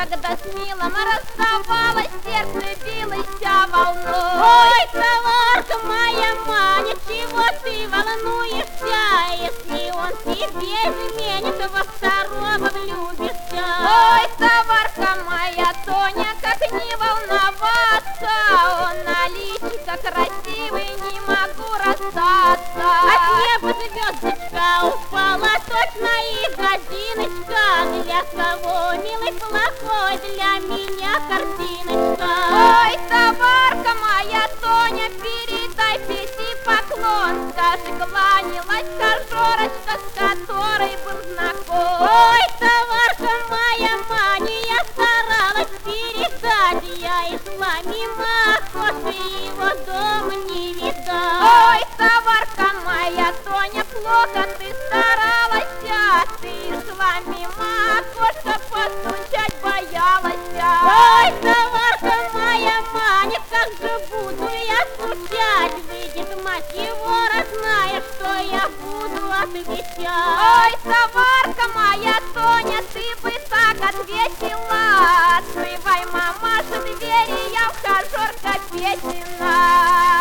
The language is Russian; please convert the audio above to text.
когда с милым расставалась, сердце билось волной. Ой, товарка моя Маня, чего ты волнуешься? Если он тебе изменит, во второго влюбишься. Ой, товарка моя Тоня, как не волноваться, он на личико красивый, не могу расстаться. От неба звездочка упала, точно и годиночка. Для кого, милый, плохой, для меня картиночка. Ой, товарка моя Тоня, передай Пете поклон. Скажи, кланялась кожорочка, с которой был знаком. Ой, товарка моя Маня, я старалась передать, я и шла мимо окошка, его дом не видать. Ой, товарка моя Тоня, плохо ты старалась, ты шла мимо окошка, постучать боялась. Ой, товарка моя Маня, как же буду я скучать, выйдет мать его родная, что я буду отвечать. Ой, товарка моя Тоня, ты бы так ответила: открывай, мамаша, двери, я ухажерка Петина.